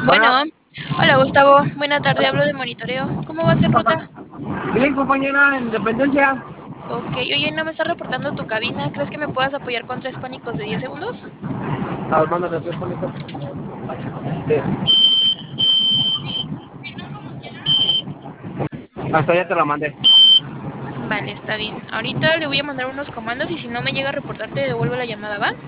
Bueno, Bueno, hola Gustavo, buena tarde, hablo de monitoreo. ¿Cómo va a ser ruta? bien compañera, Independencia. Ok, oye, no me está reportando tu cabina. ¿Crees que me puedas apoyar con tres pánicos de 10 segundos? Armando de telefónico. Hasta ya te la mandé. Vale, está bien. Ahorita le voy a mandar unos comandos y si no me llega a reportar te devuelvo la llamada, ¿va?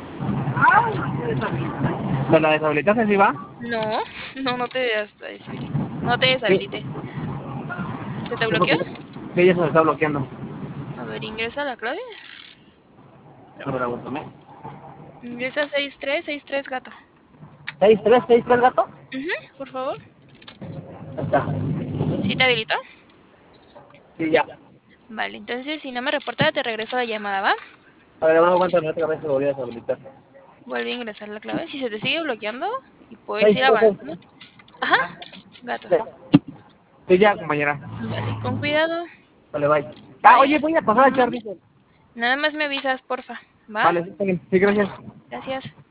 ¿Me la deshabilitaste si va? No, no te deshabilité. No te Sí. deshabilité. ¿Se te Sí, bloqueó? porque sí, ya se me está bloqueando. A ver, ingresa la clave. A ver, aguántame. Ingresa 6363 gato. 6363 gato. Por favor. Ahí está. ¿Sí te habilitó? Sí, ya. Vale, entonces si no me reporta te regreso la llamada, ¿va? A ver, no aguántame, otra vez se volvió a deshabilitar. Vuelve a ingresar la clave. Si se te sigue bloqueando y puedes ir avanzando. 6363. Ajá, gato. Sí, ya, compañera. Vale, con cuidado. Vale, bye. Ah, Bye. oye, voy a pasar a echar diésel. Nada más me avisas, porfa. ¿Va? Vale, sí, está bien. Sí, gracias. Gracias.